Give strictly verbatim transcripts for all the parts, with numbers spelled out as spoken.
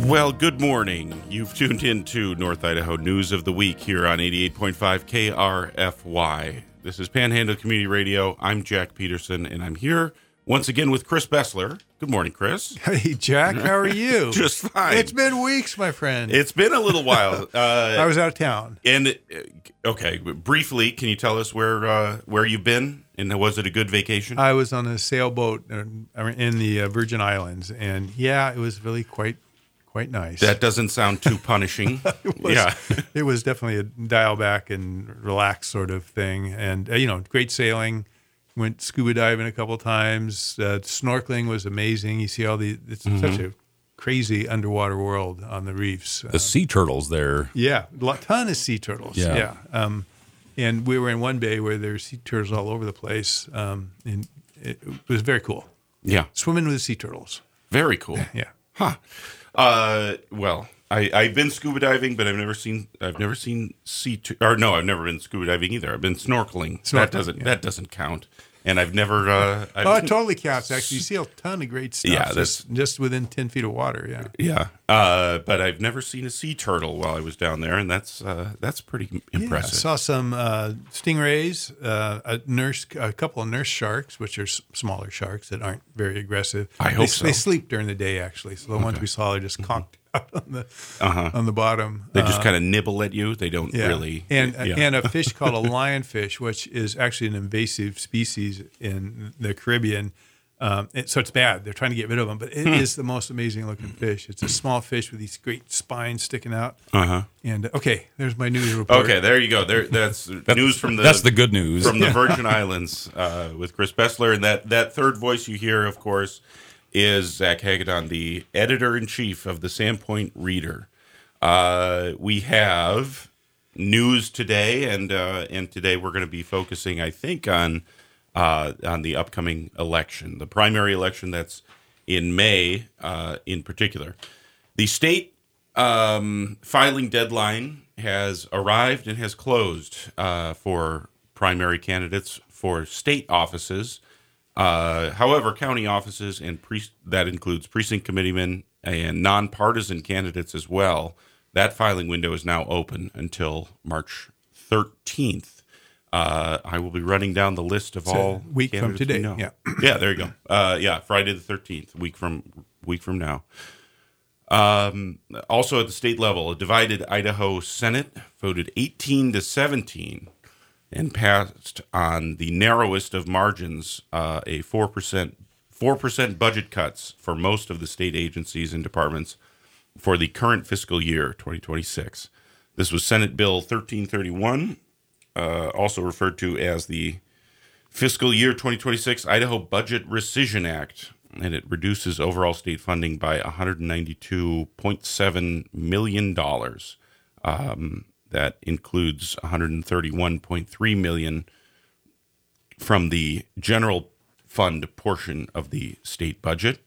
Well, good morning. You've tuned in to North Idaho News of the Week here on eighty-eight point five K R F Y. This is Panhandle Community Radio. I'm Jack Peterson, and I'm here once again with Chris Bessler. Good morning, Chris. Hey, Jack. How are you? Just fine. It's been weeks, my friend. It's been a little while. Uh, I was out of town. And, uh, okay, briefly, can you tell us where uh, where you've been? And was it a good vacation? I was on a sailboat in the uh, Virgin Islands, and yeah, it was really quite quite nice. That doesn't sound too punishing. it was, yeah. It was definitely a dial back and relax sort of thing. And, uh, you know, great sailing. Went scuba diving a couple times. Uh, snorkeling was amazing. You see all the, it's mm-hmm. such a crazy underwater world on the reefs. The uh, sea turtles there. Yeah, a ton of sea turtles. Yeah. yeah. Um, and we were in one bay where there's sea turtles all over the place. Um, and it, it was very cool. Yeah. Swimming with sea turtles. Very cool. Yeah. Huh. Uh, well, I, I've been scuba diving, but I've never seen I've never seen sea tur- or no, I've never been scuba diving either. I've been snorkeling. snorkeling that doesn't yeah. that doesn't count. And I've never. Uh, I've, oh, it totally counts. Actually, you see a ton of great stuff. Yeah, that's just, just within ten feet of water. Yeah, yeah. Uh, but I've never seen a sea turtle while I was down there, and that's uh, that's pretty impressive. Yeah, I saw some uh, stingrays, uh, a nurse, a couple of nurse sharks, which are s- smaller sharks that aren't very aggressive. I hope they, so. They sleep during the day, actually. So the okay. ones we saw are just conked out on the uh-huh. on the bottom. They just uh, kind of nibble at you. They don't yeah. really. And yeah. and a fish called a lionfish, which is actually an invasive species in the Caribbean. Um, it, so it's bad. They're trying to get rid of them, but it hmm. is the most amazing looking fish. It's a small fish with these great spines sticking out. Uh-huh. And okay, there's my news report. Okay, there you go. There, that's, that's news from the. That's the good news from the Virgin Islands uh, with Chris Bessler, and that that third voice you hear, of course, is Zach Hagedorn, the editor in chief of the Sandpoint Reader. Uh, we have news today, and uh, and today we're going to be focusing, I think, on. Uh, on the upcoming election, the primary election that's in May uh, in particular. The state um, filing deadline has arrived and has closed uh, for primary candidates for state offices. Uh, however, county offices, and pre- that includes precinct committeemen and nonpartisan candidates as well, that filing window is now open until March thirteenth. Uh, I will be running down the list of so all week from today. Yeah, yeah, there you go. Uh, yeah, Friday the thirteenth, week from week from now. Um, also at the state level, a divided Idaho Senate voted eighteen to seventeen and passed on the narrowest of margins uh, a four percent four percent budget cuts for most of the state agencies and departments for the current fiscal year twenty twenty-six. This was Senate Bill thirteen thirty-one. Uh, also referred to as the Fiscal Year twenty twenty-six Idaho Budget Rescission Act, and it reduces overall state funding by one hundred ninety-two point seven million dollars. Um, that includes one hundred thirty-one point three million dollars from the general fund portion of the state budget.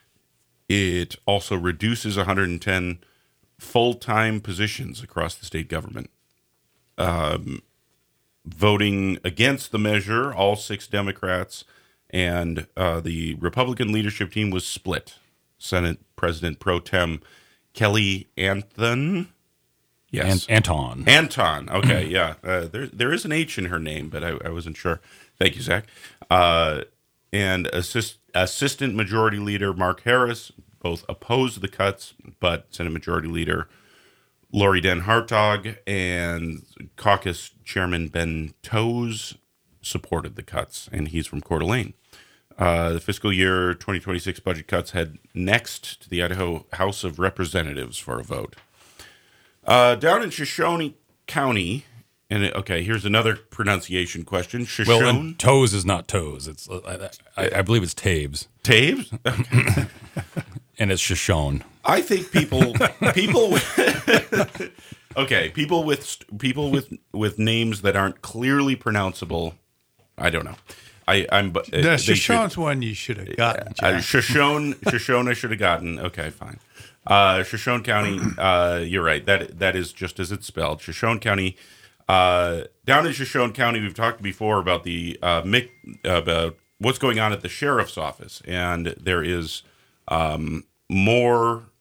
It also reduces one hundred ten full-time positions across the state government. Um, Voting against the measure, all six Democrats and uh, the Republican leadership team was split. Senate President Pro Tem Kelly Anthon, yes, An- Anton, Anton. Okay, yeah, uh, there there is an H in her name, but I, I wasn't sure. Thank you, Zach. Uh, and assist, Assistant Majority Leader Mark Harris both opposed the cuts, but Senate Majority Leader Lori Den Hartog and caucus chairman Ben Toes supported the cuts, and he's from Coeur d'Alene. Uh, the fiscal year twenty twenty-six budget cuts head next to the Idaho House of Representatives for a vote. Uh, down in Shoshone County, and it, okay, here's another pronunciation question. Shoshone? Well, and toes is not toes. It's I, I, I believe it's Taves. Taves? Okay. And it's Shoshone. I think people people with, okay, people with people with with names that aren't clearly pronounceable. I don't know. I I'm uh, the Shoshone's one you should have gotten. Uh, Shoshone Shoshone I should have gotten. Okay, fine. Uh, Shoshone County. Uh, you're right. That that is just as it's spelled. Shoshone County. Uh, down in Shoshone County, we've talked before about the uh, mic, about what's going on at the sheriff's office, and there is um, more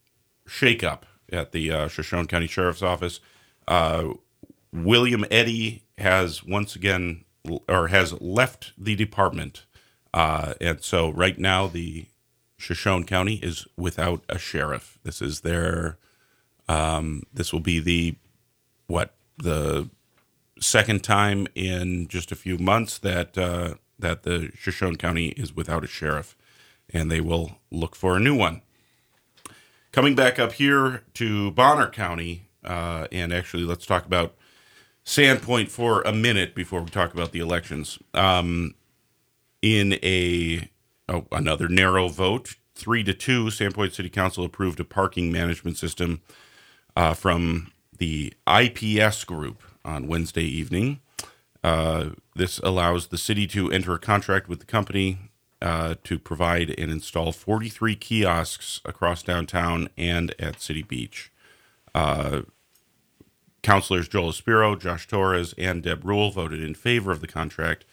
shakeup at the uh, Shoshone County Sheriff's Office. Uh, William Eddy has once again, or has left the department. Uh, and so right now the Shoshone County is without a sheriff. This is their, um, this will be the, what, the second time in just a few months that uh, that the Shoshone County is without a sheriff, and they will look for a new one. Coming back up here to Bonner County, uh, and actually let's talk about Sandpoint for a minute before we talk about the elections. Um, in a oh, another narrow vote, three to two, Sandpoint City Council approved a parking management system uh, from the I P S group on Wednesday evening. Uh, this allows the city to enter a contract with the company uh, to provide and install forty-three kiosks across downtown and at City Beach. Uh, Councilors Joel Espiro, Josh Torres, and Deb Rule voted in favor of the contract.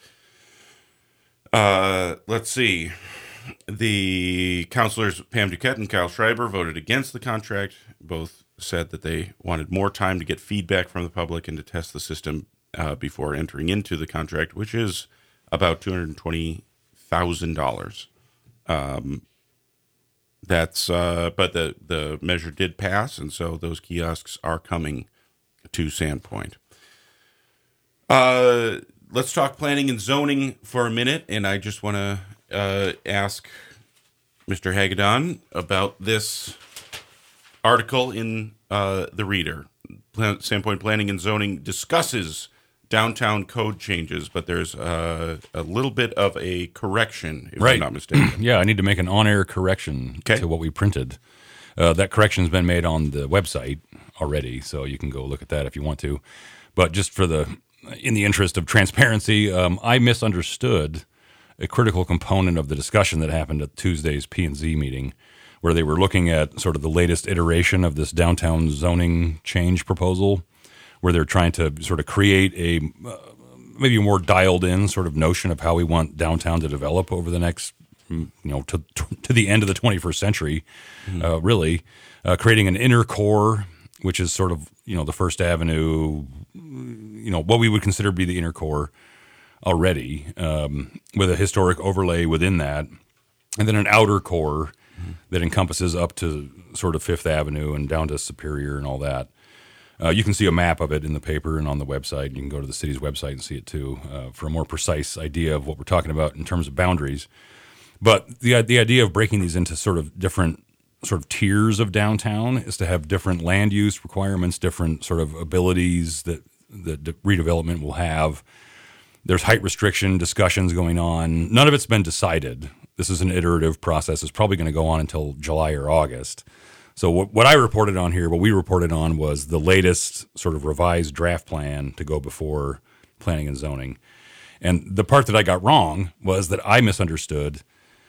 Uh, let's see. The councilors Pam Duquette and Kyle Schreiber voted against the contract. Both said that they wanted more time to get feedback from the public and to test the system uh, before entering into the contract, which is about two hundred twenty thousand dollars. Um, that's uh, but the the measure did pass, and so those kiosks are coming to Sandpoint. Uh, let's talk planning and zoning for a minute, and I just want to uh, ask Mister Hagedorn about this article in uh, the Reader. Plan- Sandpoint Planning and Zoning discusses downtown code changes, but there's uh, a little bit of a correction, if Right. I'm not mistaken. Yeah, I need to make an on-air correction Okay. to what we printed. Uh, that correction's been made on the website already, so you can go look at that if you want to. But just for the, in the interest of transparency, um, I misunderstood a critical component of the discussion that happened at Tuesday's P and Z meeting, where they were looking at sort of the latest iteration of this downtown zoning change proposal, where they're trying to sort of create a uh, maybe a more dialed in sort of notion of how we want downtown to develop over the next, you know, to to the end of the twenty-first century, mm-hmm. uh, really, uh, creating an inner core, which is sort of, you know, the First Avenue, you know, what we would consider to be the inner core already, um, with a historic overlay within that, and then an outer core mm-hmm. that encompasses up to sort of Fifth Avenue and down to Superior and all that. Uh, you can see a map of it in the paper and on the website. You can go to the city's website and see it too uh, for a more precise idea of what we're talking about in terms of boundaries. But the the idea of breaking these into sort of different sort of tiers of downtown is to have different land use requirements, different sort of abilities that that redevelopment will have. There's height restriction discussions going on. None of it's been decided. This is an iterative process. It's probably going to go on until July or August. So what, what I reported on here, what we reported on was the latest sort of revised draft plan to go before planning and zoning. And the part that I got wrong was that I misunderstood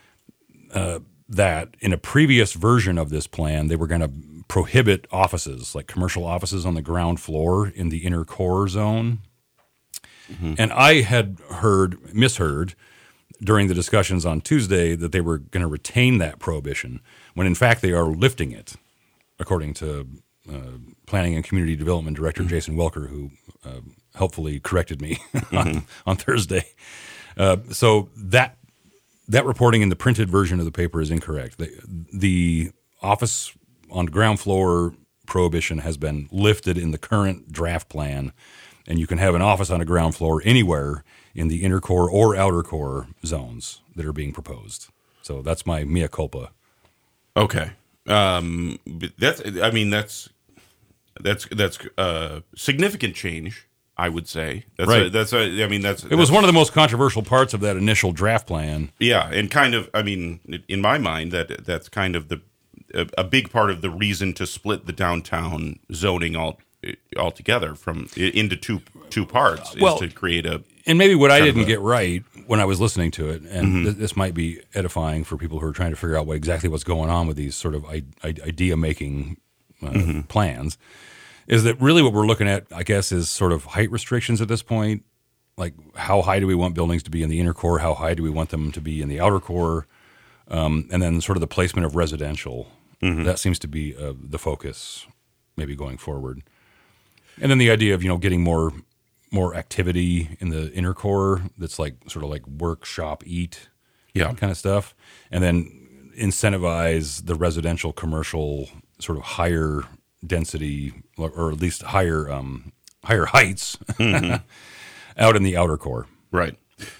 uh, that in a previous version of this plan, they were going to prohibit offices, like commercial offices on the ground floor in the inner core zone. Mm-hmm. And I had heard, misheard, during the discussions on Tuesday that they were going to retain that prohibition, when in fact they are lifting it, according to uh, Planning and Community Development Director mm-hmm. Jason Welker, who uh, helpfully corrected me mm-hmm. on, on Thursday. Uh, so that that reporting in the printed version of the paper is incorrect. The, the office on ground floor prohibition has been lifted in the current draft plan, and you can have an office on a ground floor anywhere in the inner core or outer core zones that are being proposed. So that's my mea culpa. Okay. Um, that's, I mean, that's, that's, that's a significant change, I would say. That's right. A, that's a, I mean, that's, it that's, was one of the most controversial parts of that initial draft plan. Yeah. And kind of, I mean, in my mind, that that's kind of the, a, a big part of the reason to split the downtown zoning all altogether from into two, two parts well, is to create a, and maybe what I didn't a, get right when I was listening to it, and mm-hmm. th- this might be edifying for people who are trying to figure out what exactly what's going on with these sort of I- I- idea-making uh, mm-hmm. plans, is that really what we're looking at, I guess, is sort of height restrictions at this point. Like, how high do we want buildings to be in the inner core? How high do we want them to be in the outer core? Um, and then sort of the placement of residential Mm-hmm. That seems to be uh, the focus, maybe going forward. And then the idea of you know getting more more activity in the inner core. That's like sort of like work, shop, eat, Yeah. kind of stuff, and then incentivize the residential, commercial, sort of higher density, or at least higher um, higher heights, mm-hmm. out in the outer core. Right.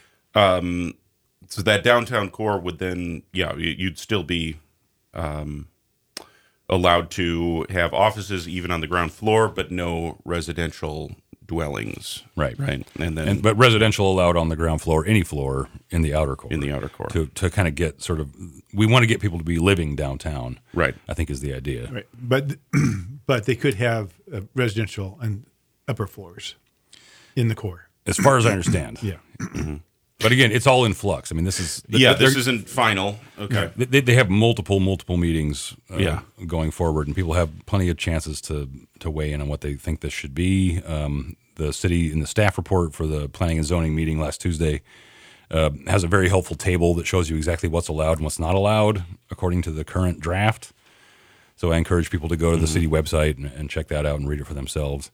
Um, so that downtown core would then, yeah, you- you'd still be um, allowed to have offices even on the ground floor, but no residential dwellings. Right. Right. And then And, but residential allowed on the ground floor, any floor in the outer core. in the outer core. to to kind of get sort of, we want to get people to be living downtown. Right. I think is the idea. Right. But but they could have uh, residential and upper floors in the core. As far as I understand. Yeah. But again, it's all in flux. I mean, this is Yeah, this they're- isn't final. Okay. They, they have multiple, multiple meetings uh, Yeah. going forward, and people have plenty of chances to to weigh in on what they think this should be. Um, the city in the staff report for the planning and zoning meeting last Tuesday uh, has a very helpful table that shows you exactly what's allowed and what's not allowed according to the current draft. So I encourage people to go to the city website and, and check that out and read it for themselves.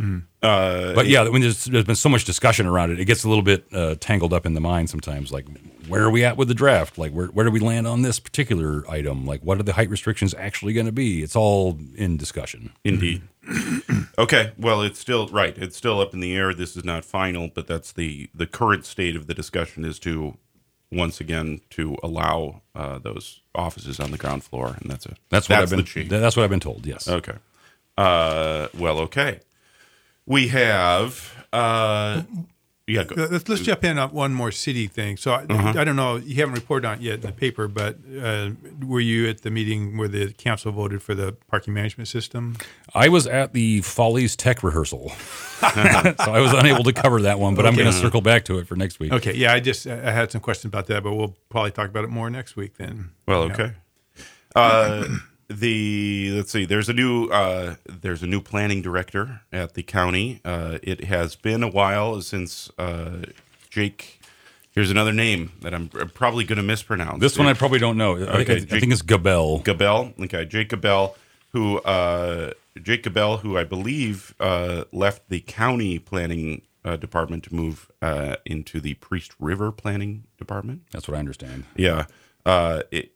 Uh, But yeah, when there's, there's been so much discussion around it, it gets a little bit uh, tangled up in the mind sometimes. Like, where are we at with the draft? Like, where where do we land on this particular item? Like, what are the height restrictions actually going to be? It's all in discussion. Indeed. Okay. Well, it's still right. It's still up in the air. This is not final, but that's the the current state of the discussion is to once again to allow uh, those offices on the ground floor, and that's a That's what that's I've the been. change. That's what I've been told. Yes. Okay. Uh, well, okay. We have. Uh, yeah. Go. Let's, let's jump in on one more city thing. So I, I don't know, you haven't reported on it yet in the paper, but uh, were you at the meeting where the council voted for the parking management system? I was at the Follies Tech rehearsal, so I was unable to cover that one. But I'm Okay. going to circle back to it for next week. Okay, yeah, I just I had some questions about that, but we'll probably talk about it more next week then. Well, Yeah. okay. Uh, the let's see. There's a new uh, there's a new planning director at the county. Uh, it has been a while since uh, Jake. Here's another name that I'm probably going to mispronounce. This one I probably don't know. I, think, Okay, I, I think it's Gabel. Gabel. Okay, Jake Gabel, who uh, Jake Gabel, who I believe uh, left the county planning uh, department to move uh, into the Priest River planning department. That's what I understand. Yeah, uh, it,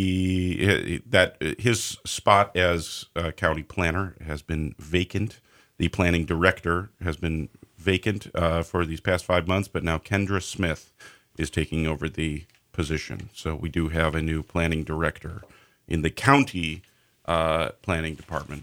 he that his spot as uh, county planner has been vacant. The planning director has been vacant uh, for these past five months, but now Kendra Smith is taking over the position. So we do have a new planning director in the county uh, planning department.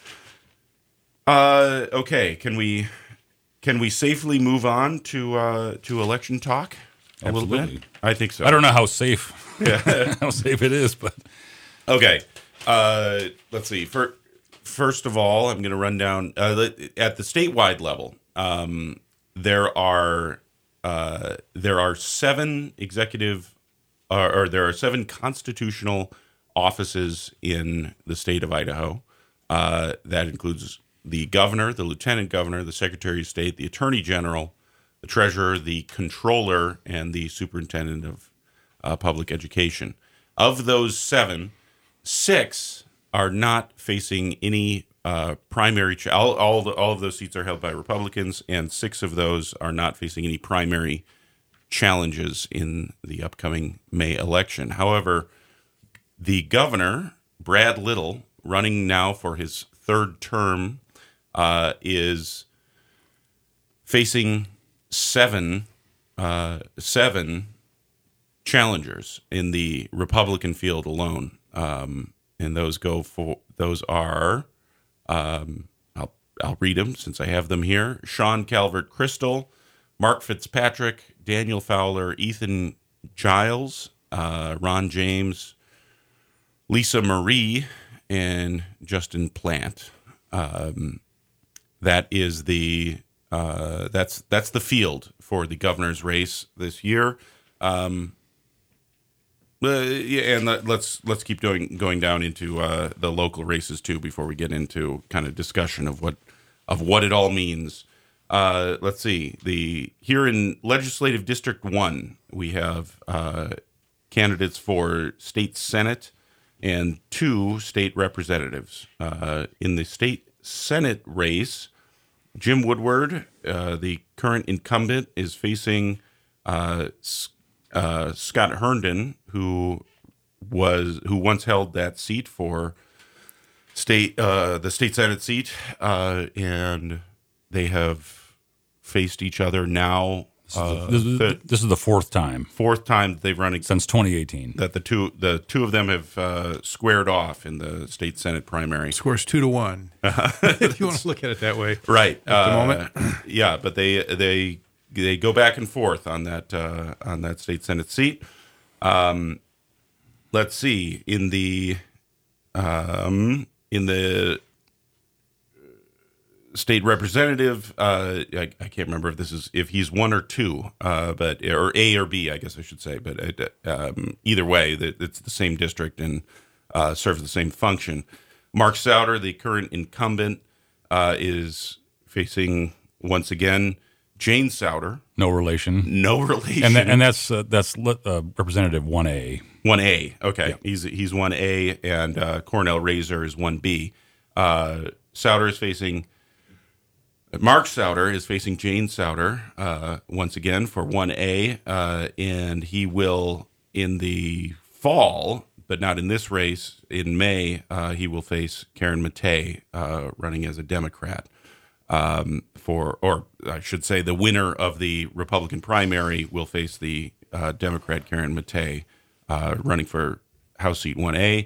Uh, okay, can we can we safely move on to uh, to election talk a little Absolutely. bit? I think so. I don't know how safe how safe it is, but Okay. Uh, let's see. For, first of all, I'm going to run down uh, the- at the statewide level. Um, there are uh, there are seven executive, uh, or there are seven constitutional offices in the state of Idaho. Uh, that includes the governor, the lieutenant governor, the secretary of state, the attorney general, the treasurer, the controller, and the superintendent of uh, public education. Of those seven, six are not facing any uh, primary. Ch- all all, the, all of those seats are held by Republicans, and six of those are not facing any primary challenges in the upcoming May election. However, the governor, Brad Little, running now for his third term, uh, is facing seven uh, seven challengers in the Republican field alone, um, and those go for those are um, I'll I'll read them since I have them here: Sean Calvert Crystal, Mark Fitzpatrick, Daniel Fowler, Ethan Giles, uh, Ron James, Lisa Marie, and Justin Plant. Um, that is the uh, that's that's the field for the governor's race this year. Um, uh, yeah, and let, let's let's keep doing going down into uh, the local races too before we get into kind of discussion of what of what it all means. Uh, let's see. The here in Legislative District One, we have uh, candidates for state senate and two state representatives. Uh, in the state Senate race, Jim Woodward, uh, the current incumbent, is facing uh, uh, Scott Herndon, who was who once held that seat for state uh, the state Senate seat, uh, and they have faced each other now. Uh, This is, the this is the fourth time fourth time that they've run ag- since twenty eighteen. that the two the two of them have uh, squared off in the state Senate primary. Scores two to one. If you want to look at it that way. Right At the uh, moment. yeah, but they they they go back and forth on that uh, on that state Senate seat. Um, let's see in the um, in the state representative. Uh, I, I can't remember if this is if he's one or two, uh, but or A or B, I guess I should say. But it, um, either way, that it's the same district and uh, serves the same function. Mark Souter, the current incumbent, uh, is facing once again Jane Souter, No relation. no relation, And, that, and that's uh, that's uh, Representative one A. one A. Okay, he's he's one A, and uh, Cornell Razor is one B. Uh, Souter is facing. Mark Souter is facing Jane Souter uh, once again for one A, uh, and he will in the fall, but not in this race. In May, uh, he will face Karen Matei, uh, running as a Democrat. Um, for, or I should say, the winner of the Republican primary will face the uh, Democrat Karen Matei, uh, running for House Seat one A.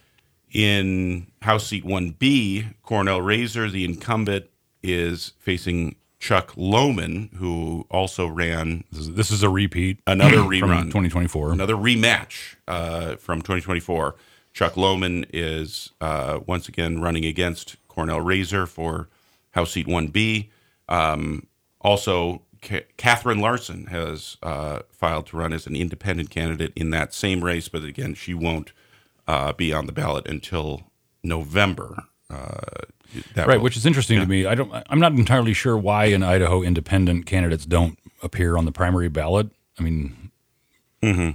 In House Seat one B, Cornell Razor, the incumbent, is facing Chuck Lohman, who also ran This is, this is a repeat. another from rerun, twenty twenty-four. another rematch uh, from twenty twenty-four. Chuck Lohman is uh, once again running against Cornell Razor for House Seat one B. Um, also, Ca- Catherine Larson has uh, filed to run as an independent candidate in that same race, but again, she won't uh, be on the ballot until November. Uh, that Right, will- which is interesting yeah. to me. I don't. I'm not entirely sure why in Idaho independent candidates don't appear on the primary ballot. I mean, Mm-hmm.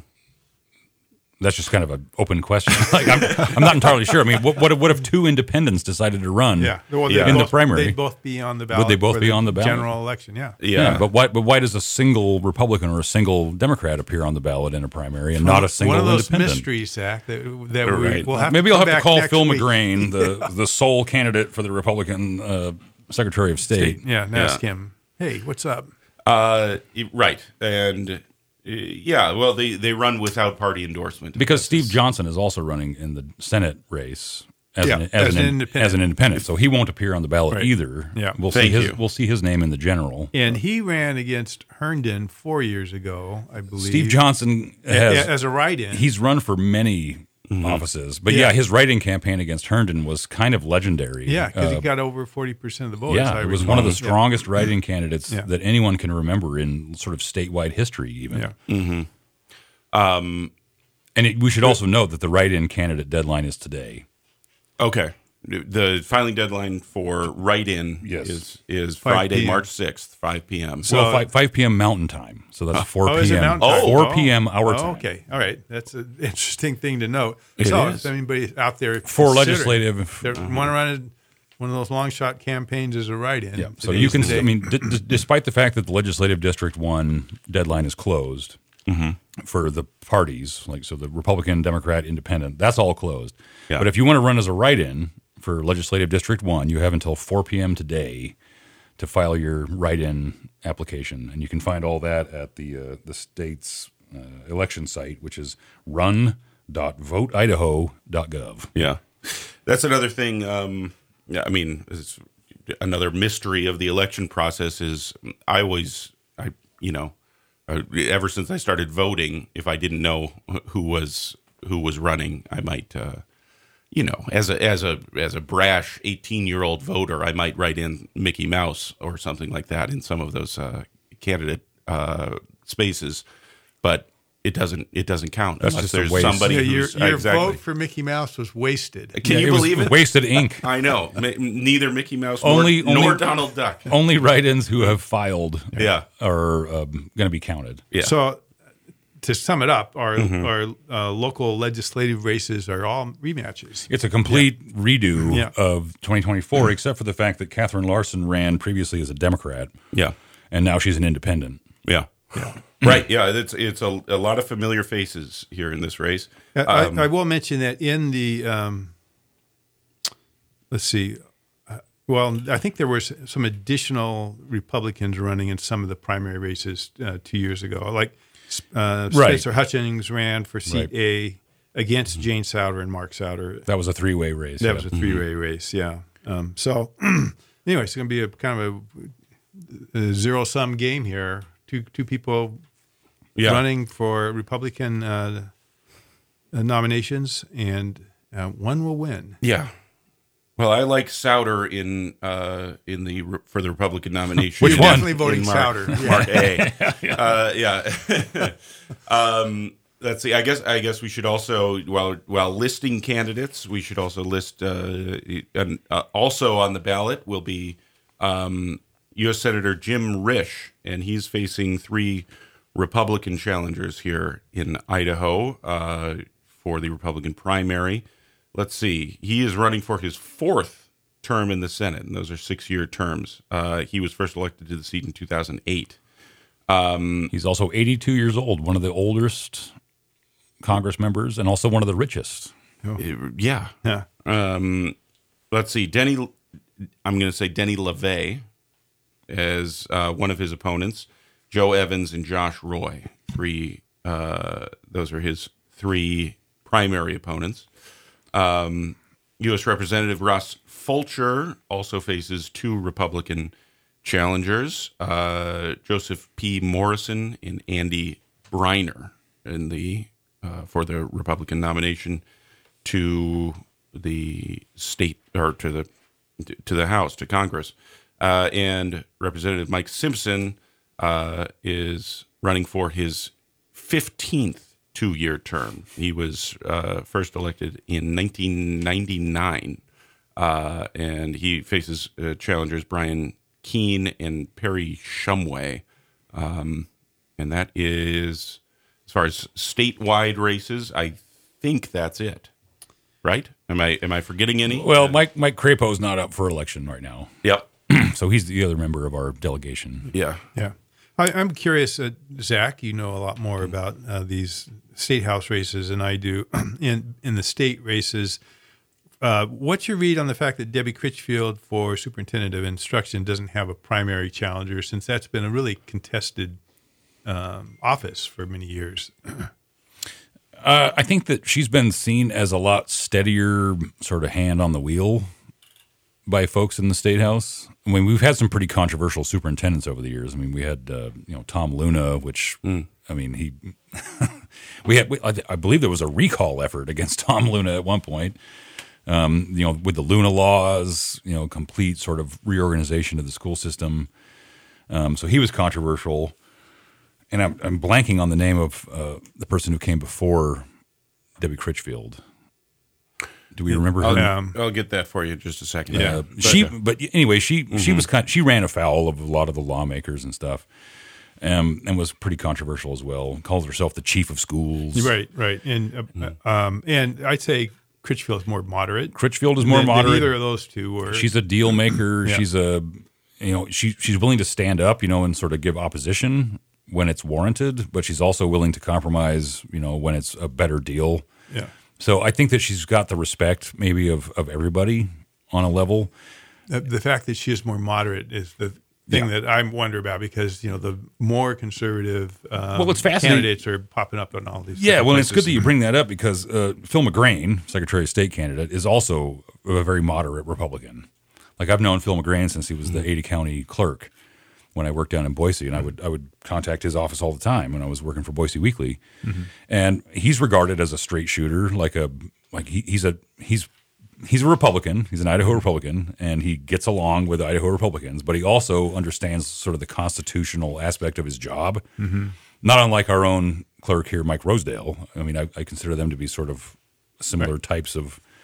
that's just kind of an open question. Like, I'm, I'm not entirely sure. I mean, what, what if what if two independents decided to run? Yeah. Well, Yeah. they'd In the both- primary. They'd both be on the ballot. they both for be on the ballot? General election, yeah. Yeah, but why? But why does a single Republican or a single Democrat appear on the ballot in a primary and not a single One of those independent? mysteries, Zach, that, that we, Right. we'll have Maybe to I'll come have to back call next Phil week. McGrain, the the sole candidate for the Republican uh, Secretary of State. Yeah, and Yeah. ask him, hey, what's up? Uh, right, and uh, yeah, well, they, they run without party endorsement Because Steve Johnson is also running in the Senate race as, Yeah, an, as, as an, an independent. as an independent, so he won't appear on the ballot Right. either. Yeah. we'll Thank see his you. we'll see his name in the general. And he ran against Herndon four years ago, I believe. Steve Johnson A- has as a write-in. he's run for many offices, but yeah. Yeah. his write-in campaign against Herndon was kind of legendary. yeah, because Uh, he got over forty percent of the votes. yeah, I it was recall. one of the Yeah. strongest write-in candidates Yeah. that anyone can remember in sort of statewide history, even. Yeah. And it, we should also note that the write-in candidate deadline is today. Okay. The filing deadline for write-in Yes. is is five Friday, p m March sixth, five p.m. So Well, five, five p.m. Mountain Time. So that's four Oh, is it p.m. Mountain Time? four Oh. p.m. our Oh, time. okay. All right. That's an interesting thing to note. It so is. if anybody out there For considering legislative- that want to run a, one of those long shot campaigns as a write-in. Yeah. So today's you can. the day. I mean, d- d- despite the fact that the legislative district one deadline is closed for the parties, like so, the Republican, Democrat, Independent, that's all closed. Yeah. But if you want to run as a write-in for legislative district one, you have until four p.m. today to file your write-in application, and you can find all that at the uh, the state's uh, election site, which is run dot vote idaho dot gov. Yeah, that's another thing. Um, yeah, I mean, it's another mystery of the election process is I always, I you know, uh, ever since I started voting, if I didn't know who was who was running, I might, uh, you know, as a as a as a brash eighteen year old voter, I might write in Mickey Mouse or something like that in some of those uh, candidate uh, spaces, but. It doesn't. It doesn't count That's unless just a there's waste. somebody Yeah, your who's your exactly. vote for Mickey Mouse was wasted. Can Yeah, you it was believe it? Wasted ink. I know. Ma- Neither Mickey Mouse Only- nor, nor only- Donald Duck. Only write-ins who have filed Yeah. are um, going to be counted. Yeah. So to sum it up, our Mm-hmm. our uh, local legislative races are all rematches. It's a complete redo Yeah. of twenty twenty-four, except for the fact that Catherine Larson ran previously as a Democrat, Yeah. and now she's an independent. Yeah. Right. Yeah. It's it's a, a lot of familiar faces here in this race. I, Um, I, I will mention that in the um, let's see. uh, Well, I think there was some additional Republicans running in some of the primary races uh, two years ago. Like uh, Right. Spencer Hutchings ran for seat Right. A against Jane Souter and Mark Souter. That was a three-way race. That yeah. was a three-way race, yeah. Um, so, anyway, it's going to be a kind of a, a zero-sum game here. Two two people yeah. running for Republican uh, uh, nominations, and uh, one will win. Yeah. Well, I like Souter in uh, in the for the Republican nomination. Which You're one? definitely voting In Mark, Souter. Yeah. Mark A. uh, yeah. um, let's see. I guess I guess we should also while while listing candidates, we should also list uh, and uh, also on the ballot will be um, U S Senator Jim Risch, and he's facing three Republican challengers here in Idaho uh, for the Republican primary. Let's see. He is running for his fourth term in the Senate, and those are six-year terms. Uh, he was first elected to the seat in two thousand eight. He's also eighty-two years old, one of the oldest Congress members, and also one of the richest. Uh, yeah. Yeah. Um, let's see. Denny, I'm going to say Denny LaVey as uh, one of his opponents. Joe Evans and Josh Roy. Three. Uh, those are his three primary opponents. Um, U S Representative Russ Fulcher also faces two Republican challengers, uh, Joseph P. Morrison and Andy Briner, in the uh, for the Republican nomination to the state or to the to the House, to Congress, uh, and Representative Mike Simpson uh, is running for his fifteenth two-year term. He was uh, first elected in nineteen ninety-nine, uh, and he faces uh, challengers Brian Keene and Perry Shumway. Um, and that is, as far as statewide races, I think that's it. Right? Am I am I forgetting any? Well, Mike Mike Crapo's not up for election right now, Yep. so he's the other member of our delegation. Yeah. Yeah. I, I'm curious, uh, Zach, you know a lot more about uh, these state house races than I do. in in the state races, uh, what's your read on the fact that Debbie Critchfield for superintendent of instruction doesn't have a primary challenger, since that's been a really contested um, office for many years? Uh, I think that she's been seen as a lot steadier sort of hand on the wheel by folks in the State House. I mean, we've had some pretty controversial superintendents over the years. I mean, we had, uh, you know, Tom Luna, which, I mean, he, we had, we, I, I believe there was a recall effort against Tom Luna at one point, um, you know, with the Luna laws, you know, complete sort of reorganization of the school system. Um, so he was controversial. And I'm, I'm blanking on the name of uh, the person who came before Debbie Critchfield. Do we remember her? I'll, Um, I'll get that for you in just a second. Uh, But, she, uh, but anyway, she she was kind. She ran afoul of a lot of the lawmakers and stuff, um, and was pretty controversial as well. Called herself the chief of schools. Right, right. And uh, um, and I'd say Critchfield's more moderate. Critchfield is more than, than moderate. either of those two were. She's a deal maker. Yeah. She's a, you know, she she's willing to stand up, you know, and sort of give opposition when it's warranted, but she's also willing to compromise, you know, when it's a better deal. yeah. So I think that she's got the respect maybe of, of everybody on a level. The, the fact that she is more moderate is the thing Yeah. that I wonder about, because you know the more conservative um, Well, it's fascinating. candidates are popping up on all these. Yeah, different well, it's good places. that you bring that up because uh, Phil McGrain, Secretary of State candidate, is also a very moderate Republican. Like I've known Phil McGrain since he was the Ada County clerk when I worked down in Boise, and I would I would contact his office all the time when I was working for Boise Weekly, and he's regarded as a straight shooter, like a like he, he's a he's he's a Republican, he's an Idaho Republican, and he gets along with Idaho Republicans, but he also understands sort of the constitutional aspect of his job, not unlike our own clerk here, Mike Rosedale. I mean, I, I consider them to be sort of similar types of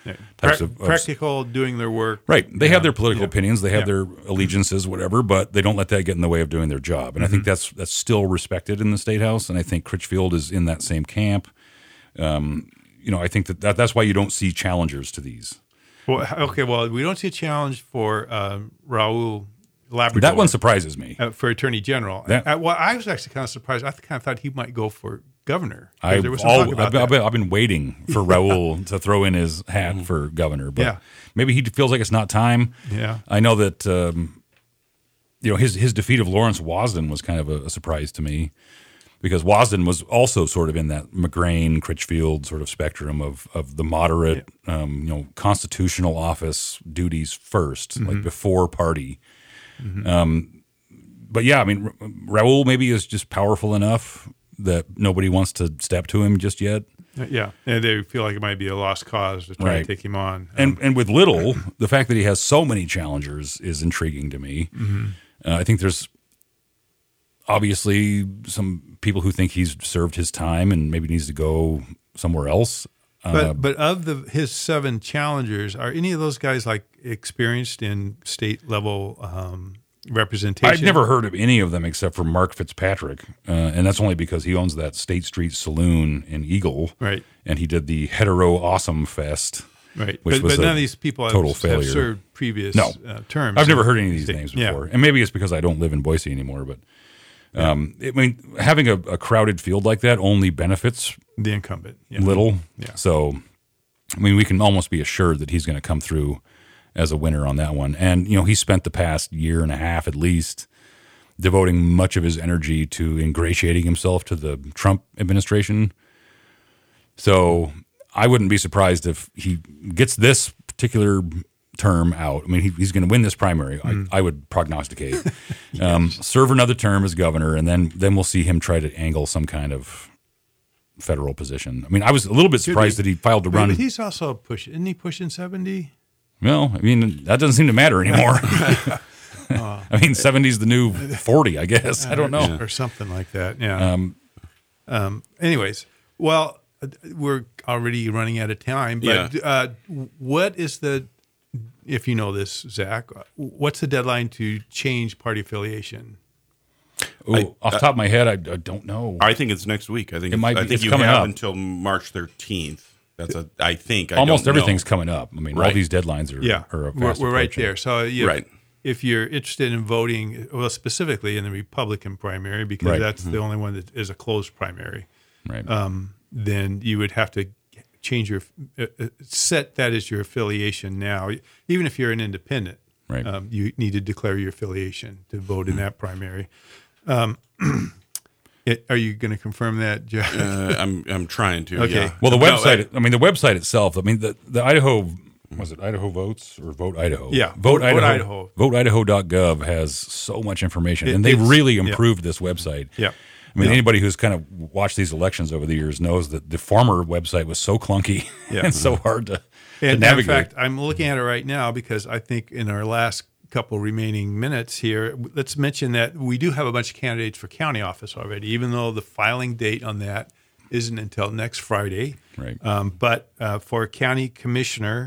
Yeah. types Pra- of, of practical, doing their work. Right. They Yeah. have their political Yeah. opinions, they have Yeah. their allegiances, whatever, but they don't let that get in the way of doing their job. And I think that's that's still respected in the State House, and I think Critchfield is in that same camp. Um, you know, I think that, that that's why you don't see challengers to these. Well, okay, well, we don't see a challenge for um, Raul Labrador. That one surprises me. uh, for Attorney General. That- Uh, well, I was actually kind of surprised. I kind of thought he might go for governor. 'Cause I've, there was some all, talk I've, about been, I've, that. been, I've been waiting for Raul to throw in his hat for governor, but Yeah. maybe he feels like it's not time. Yeah. I know that um, you know his his defeat of Lawrence Wasden was kind of a, a surprise to me, because Wasden was also sort of in that McGrain, Critchfield sort of spectrum of of the moderate, um, you know, constitutional office duties 1st Mm-hmm. like before party. Um, but yeah, I mean, Ra- Raul maybe is just powerful enough that nobody wants to step to him just yet. Uh, yeah, and they feel like it might be a lost cause to try Right. to take him on. And and with Little, the fact that he has so many challengers is intriguing to me. Uh, I think there's obviously some people who think he's served his time and maybe needs to go somewhere else. But Uh, but of the his seven challengers, are any of those guys like experienced in state level um, representation? I've never heard of any of them except for Mark Fitzpatrick, uh, and that's only because he owns that State Street Saloon in Eagle, Right. and he did the Hetero Awesome Fest. Right, which but, was but none a of these people have, total have failure. served previous No. uh, terms. I've never heard any of these State- names yeah. before, and maybe it's because I don't live in Boise anymore. But um, I mean, having a, a crowded field like that only benefits The incumbent. Yeah. Little. Yeah. So, I mean, we can almost be assured that he's going to come through as a winner on that one. And you know, he spent the past year and a half at least devoting much of his energy to ingratiating himself to the Trump administration. So I wouldn't be surprised if he gets this particular term out. I mean, he, he's going to win this primary. Mm. I, I would prognosticate. um, serve another term as governor, and then then we'll see him try to angle some kind of federal position. I mean, I was a little bit surprised he? that he filed to But run. he's also pushing. Isn't he pushing seventy? Well, I mean, that doesn't seem to matter anymore. I mean, seventy is the new forty, I guess. I don't know. or something like that. Yeah. Um, um, anyways, well, uh, we're already running out of time. But Yeah. uh, what is the, if you know this, Zach, what's the deadline to change party affiliation? Ooh, I- off the top of my head, I, I don't know. I think it's next week. I think It might I be- think it's you coming have up. until March thirteenth. That's a. I think I Almost don't know. everything's coming up. I mean, all Right. these deadlines are. Yeah, are we're, fast we're right approaching. there. So you, Right. if you're interested in voting, well, specifically in the Republican primary, because Right. that's the only one that is a closed primary, Right. um, then you would have to change your uh, uh, set that as your affiliation now. Even if you're an independent, Right. um, you need to declare your affiliation to vote in that primary. Um, it, are you going to confirm that, Jeff? Uh, I'm I'm trying to. Okay. Yeah. Well, the No, website. I, mean, the website itself. I mean, the the Idaho was it Idaho Votes or Vote Idaho? Yeah, Vote, Vote- Idaho. Vote Idaho. vote idaho dot gov has so much information, It- and they've it's- really yeah. improved this website. Yeah. I mean, Yeah. anybody who's kind of watched these elections over the years knows that the former website was so clunky Yeah. and so hard to, to And navigate. in fact, I'm looking at it right now because I think in our last couple remaining minutes here, let's mention that we do have a bunch of candidates for county office already, even though the filing date on that isn't until next Friday. Right. Um, but uh, for county commissioner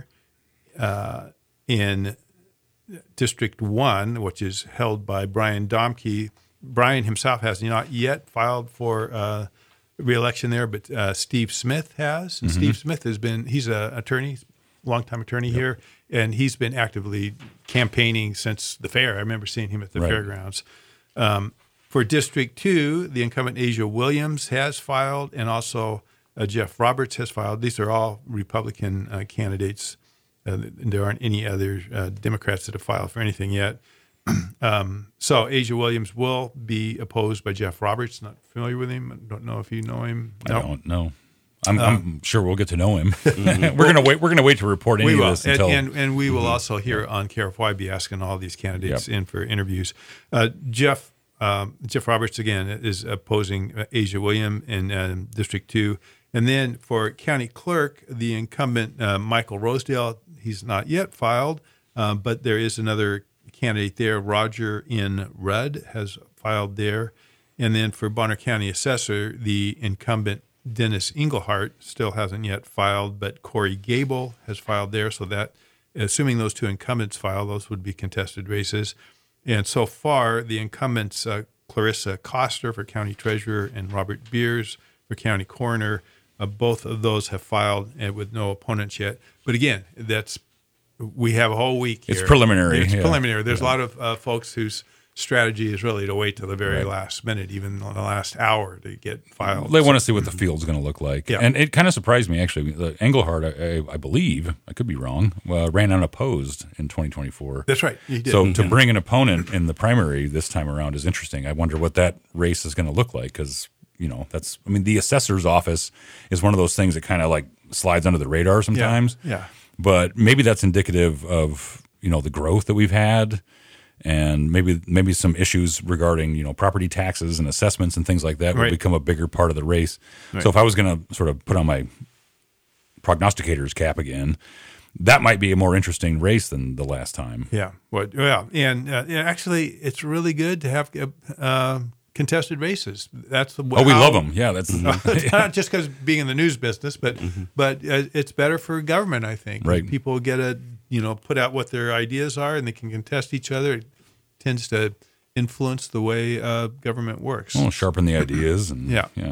uh, in District One, which is held by Brian Domke, Brian himself has not yet filed for uh, reelection there, but uh, Steve Smith has. And Steve Smith has been, he's an attorney, longtime attorney here, and he's been actively campaigning since the fair. I remember seeing him at the Right. fairgrounds. Um, for District Two, the incumbent Asia Williams has filed, and also uh, Jeff Roberts has filed. These are all Republican uh, candidates. Uh, there aren't any other uh, Democrats that have filed for anything yet. um, so Asia Williams will be opposed by Jeff Roberts. Not familiar with him. I don't know if you know him. I No. don't know. I'm, I'm sure we'll get to know him. we're gonna wait. We're gonna wait to report any We of will, this and, until. and, and we will also here on K R F Y be asking all these candidates in for interviews. Uh, Jeff um, Jeff Roberts again is opposing uh, Asia William in um, District Two, and then for county clerk, the incumbent uh, Michael Rosedale. He's not yet filed, uh, but there is another candidate there. Roger N. Rudd has filed there, and then for Bonner County assessor, the incumbent Dennis Engelhardt still hasn't yet filed, but Corey Gable has filed there. So that, assuming those two incumbents file, those would be contested races. And so far, the incumbents, uh, Clarissa Coster for county treasurer and Robert Beers for county coroner, uh, both of those have filed and with no opponents yet. But again, that's we have a whole week here. It's preliminary. It's yeah. preliminary. There's yeah. a lot of uh, folks whose strategy is really to wait till the very Right. last minute, even the last hour to get filed. They want to see what the field's going to look like. Yeah. And it kind of surprised me, actually. The Engelhardt, I, I believe, I could be wrong, uh, ran unopposed in twenty twenty-four. That's right. You did. So to bring an opponent in the primary this time around is interesting. I wonder what that race is going to look like because, you know, that's, I mean, the assessor's office is one of those things that kind of like slides under the radar sometimes. Yeah. But maybe that's indicative of, you know, the growth that we've had and maybe maybe some issues regarding, you know, property taxes and assessments and things like that will Right. become a bigger part of the race. Right. So if I was going to sort of put on my prognosticator's cap again, that might be a more interesting race than the last time. Yeah. Well, yeah. And uh, yeah, actually, it's really good to have uh, contested races. That's the Oh, we love them. Yeah, that's Not just because being in the news business, but but uh, it's better for government, I think. Right. People get a you know put out what their ideas are, and they can contest each other. It tends to influence the way uh, government works. well, sharpen the ideas and Yeah. yeah.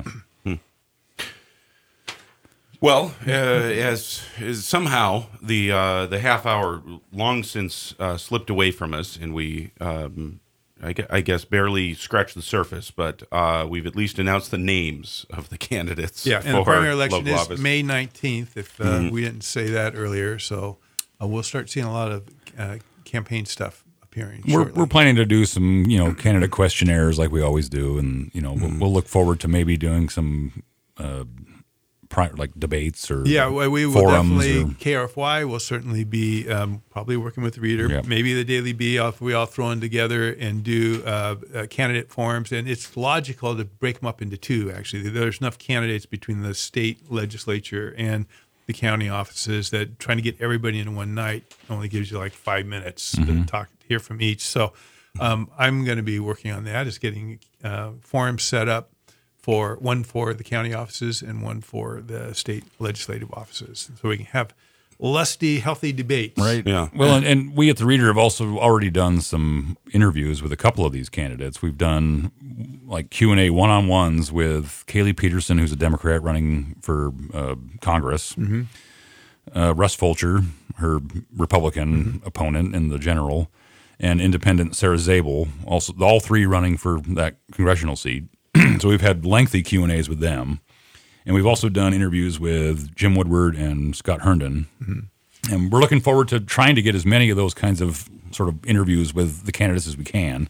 Well, uh, as, as somehow the uh, the half hour long since uh, slipped away from us, and we, um, I, gue- I guess, barely scratched the surface. But uh, we've at least announced the names of the candidates. Yeah, and the for primary election local is office. May nineteenth, if uh, we didn't say that earlier. So uh, we'll start seeing a lot of uh, campaign stuff appearing We're, shortly. we're planning to do some, you know, candidate questionnaires like we always do, and you know, we'll, we'll look forward to maybe doing some, uh, pri- like debates or Yeah, well, we will forums definitely, or- K R F Y will certainly be um, probably working with the Reader, Yeah. maybe the Daily Bee, if we all throw in together and do uh, uh, candidate forums. And it's logical to break them up into two, actually. There's enough candidates between the state legislature and the county offices that trying to get everybody in one night only gives you like five minutes Mm-hmm. to talk, hear from each. So um, I'm going to be working on that, is getting uh, forums set up. For one for the county offices and one for the state legislative offices, so we can have lusty, healthy debates. Right. Yeah. Well, and, and we at the Reader have also already done some interviews with a couple of these candidates. We've done like Q and A one-on-ones with Kaylee Peterson, who's a Democrat running for uh, Congress, Mm-hmm. uh, Russ Fulcher, her Republican Mm-hmm. opponent in the general, and independent Sarah Zabel, also all three running for that congressional seat. So we've had lengthy Q and A's with them. And we've also done interviews with Jim Woodward and Scott Herndon. Mm-hmm. And we're looking forward to trying to get as many of those kinds of sort of interviews with the candidates as we can.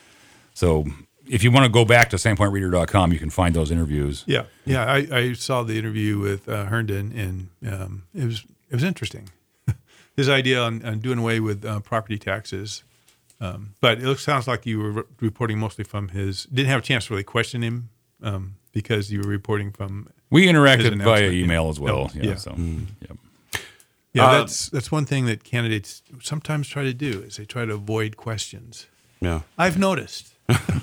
So if you want to go back to sandpoint reader dot com, you can find those interviews. Yeah, yeah. I, I saw the interview with uh, Herndon, and um, it was it was interesting. His idea on, on doing away with uh, property taxes. Um, but it looks, sounds like you were re- reporting mostly from his. Didn't have a chance to really question him um, because you were reporting from. We his interacted via announcement. email as well. Oh, yeah, yeah. So, yep. Yeah, Uh, that's that's one thing that candidates sometimes try to do is they try to avoid questions. Yeah. I've noticed.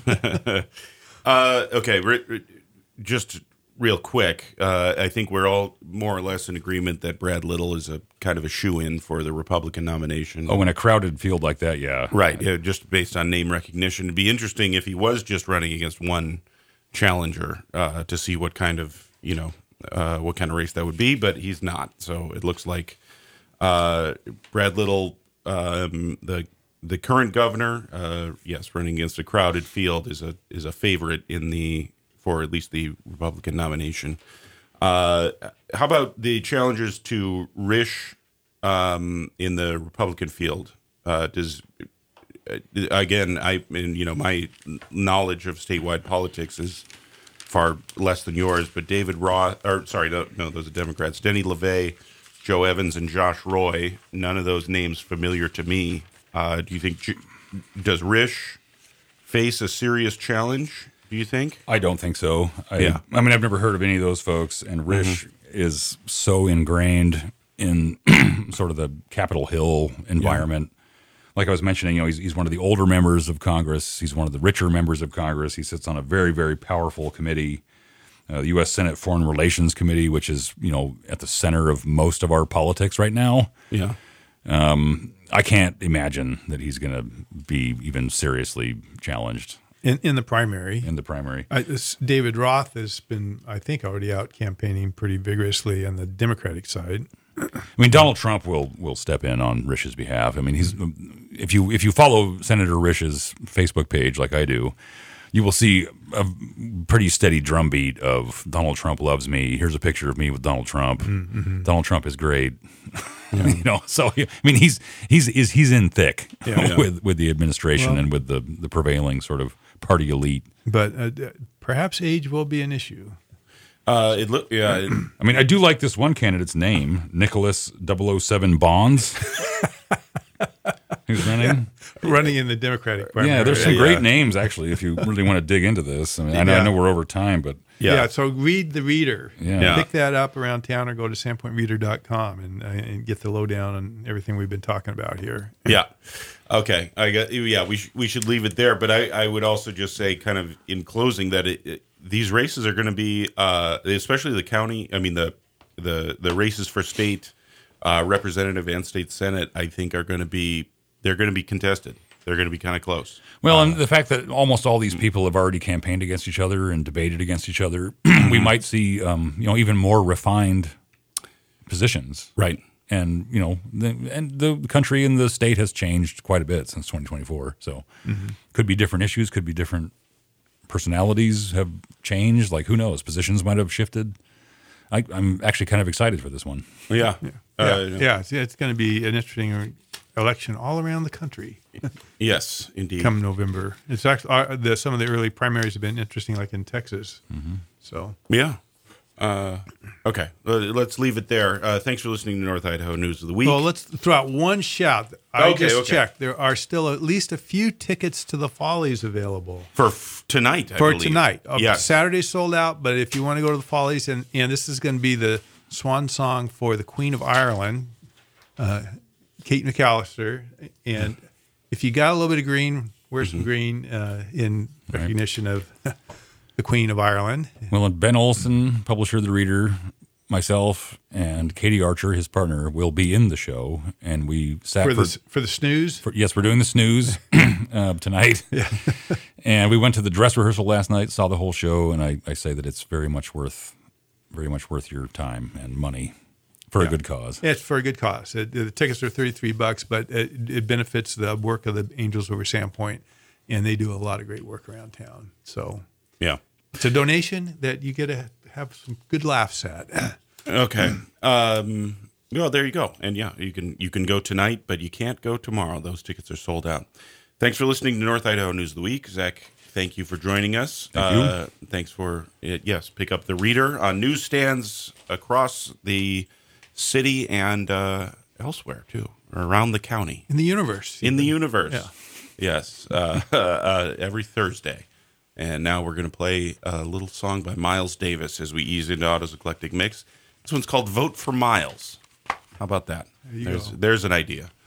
Uh, okay, re- re- just real quick, uh, I think we're all more or less in agreement that Brad Little is a kind of a shoe-in for the Republican nomination. Oh, in a crowded field like that, yeah. Right, yeah, just based on name recognition. It'd be interesting if he was just running against one challenger uh, to see what kind of, you know, uh, what kind of race that would be, but he's not. So it looks like uh, Brad Little, um, the the current governor, uh, yes, running against a crowded field is a is a favorite in the for at least the Republican nomination. Uh, how about the challengers to Risch um, in the Republican field? Uh, does again, I and you know my knowledge of statewide politics is far less than yours, but David Roth, or sorry, no, no, those are Democrats. Denny LeVay, Joe Evans, and Josh Roy. None of those names familiar to me. Uh, do you think does Risch face a serious challenge? Do you think? I don't think so. I, Yeah. I mean, I've never heard of any of those folks, and Risch is so ingrained in sort of the Capitol Hill environment. Like I was mentioning, you know, he's, he's one of the older members of Congress. He's one of the richer members of Congress. He sits on a very, very powerful committee. uh, the U S Senate Foreign Relations Committee, which is, you know, at the center of most of our politics right now. Yeah. Um, I can't imagine that he's going to be even seriously challenged In, in the primary. in the primary. I, this, David Roth has been, I think, already out campaigning pretty vigorously on the Democratic side. I mean, Donald Trump will will step in on Risch's behalf. I mean, he's if you if you follow Senator Risch's Facebook page like I do, you will see a pretty steady drumbeat of Donald Trump loves me. Here's a picture of me with Donald Trump. Mm-hmm. Donald Trump is great. You know, so I mean, he's he's is he's in thick Yeah. with with the administration Well, and with the the prevailing sort of party elite. But uh, perhaps age will be an issue. Uh, it look yeah. It, I mean, I do like this one candidate's name, Nicholas double oh seven Bonds. Who's running? Running in the Democratic primary. Yeah, there's some Yeah. great names actually. If you really want to dig into this, I mean, I know, I Yeah. know we're over time, but Yeah. yeah. So read the Reader. Yeah. Yeah. Pick that up around town or go to sandpoint reader dot com and, uh, and get the lowdown on everything we've been talking about here. Yeah. Okay. I got. Yeah. We sh- we should leave it there. But I, I would also just say, kind of in closing, that it, it, these races are going to be, uh, especially the county. I mean the the the races for state uh, representative and state senate. I think are going to be they're going to be contested. They're going to be kind of close. well, and the fact that almost all these people have already campaigned against each other and debated against each other, we might see, um, you know, even more refined positions. Right. And you know, the, and the country and the state has changed quite a bit since twenty twenty-four. So, could be different issues, could be different personalities have changed. Like, who knows? Positions might have shifted. I, I'm actually kind of excited for this one. Yeah. Yeah, Uh, yeah. It's, it's going to be an interesting election all around the country Yes. Indeed. come November. It's actually uh, the, some of the early primaries have been interesting, like in Texas. So Yeah. Uh, okay. Uh, let's leave it there. Uh, thanks for listening to North Idaho News of the Week. Well, let's throw out one shout. I Okay, just okay. checked. There are still at least a few tickets to the Follies available for f- tonight, I for believe. tonight. Uh, Yes. Saturday's sold out, but if you want to go to the Follies, and, and this is going to be the swan song for the Queen of Ireland, uh, Kate McAllister. And if you got a little bit of green, wear Mm-hmm. some green uh, in recognition of the Queen of Ireland. Well, and Ben Olson, publisher of the Reader, myself, and Katie Archer, his partner, will be in the show, and we sat For for, the, for the snooze. for- yes, we're doing the snooze uh, tonight. Yeah, and we went to the dress rehearsal last night, saw the whole show, and I, I say that it's very much worth, very much worth your time and money for a good cause. It's for a good cause. It, the tickets are thirty-three bucks, but it, it benefits the work of the Angels Over Sandpoint, and they do a lot of great work around town. So Yeah. it's a donation that you get to have some good laughs at. Okay. Um, well, there you go. And yeah, you can you can go tonight, but you can't go tomorrow. Those tickets are sold out. Thanks for listening to North Idaho News of the Week. Zach, thank you for joining us. Thank you. Uh, thanks for, uh, yes, pick up the Reader on newsstands across the city and uh, elsewhere, too, or around the county. In the universe. In the universe. Yeah. Yes. Uh, uh, every Thursday. And now we're going to play a little song by Miles Davis as we ease into Otto's Eclectic Mix. This one's called Vote for Miles. How about that? you There's, go. there's an idea.